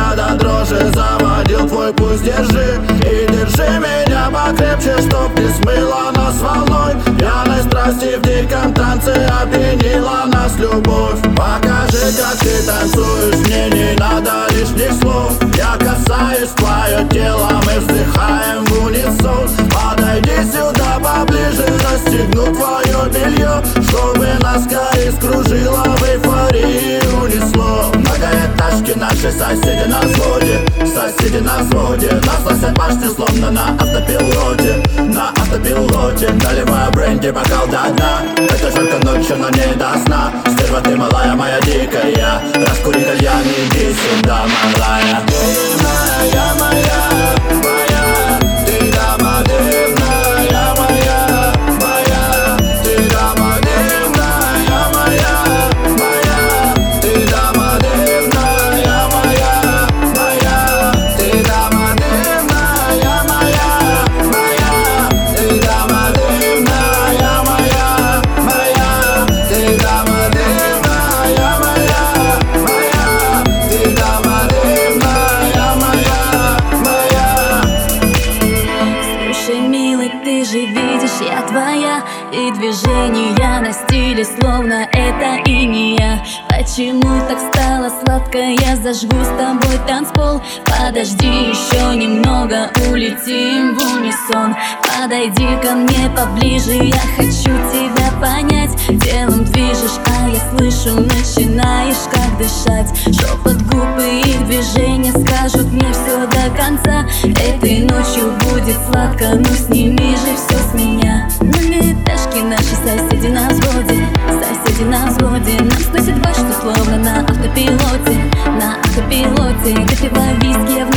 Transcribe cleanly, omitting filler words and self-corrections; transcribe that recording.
я до дрожи заводил твой пусть, держи. И держи меня покрепче, чтоб не смыло нас волной. Пьяной страсти в диком танце опьянила нас любовь. Покажи, как ты танцуешь, мне не надо лишних слов. Я касаюсь твое тело, мы вздыхаем в унисон. Подойди сюда поближе, расстегну твое белье, чтобы нас скорее скружило, в эйфории унесло. Многоэтажки наши соседи на взводе, соседи на взводе. Нас носят почти словно на автопилоте, на автопилоте. Наливаю бренди, бокал до дна. Это жарко ночью, но не до сна. Стерва ты малая, моя дикая, раскури кальян, иди сюда, малая. Дивная моя, моя, ты дама дивная моя, моя, ты дама дивная моя, моя, ты дама дивная моя, моя, ты дама дивная моя, моя, ты дама дивная моя, моя, ты дама дивная моя, моя, ты дама дивная моя, моя. Слушай, милый, ты же видишь, я твоя. И движения на стиле, словно это и не я. Почему так стало сладко, я зажгу с тобой танцпол. Подожди еще немного, улетим в унисон. Подойди ко мне поближе, я хочу тебя понять. Телом движешь, а я слышу, начинаешь как дышать. Шепот губ и их движения скажут мне все до конца. Этой ночью будет сладко, но сними же все с меня. Многоэтажки наши соседи на взводе, соседи на взводе. Нас сносит башню, словно на автопилоте, на автопилоте. Допивая виски, я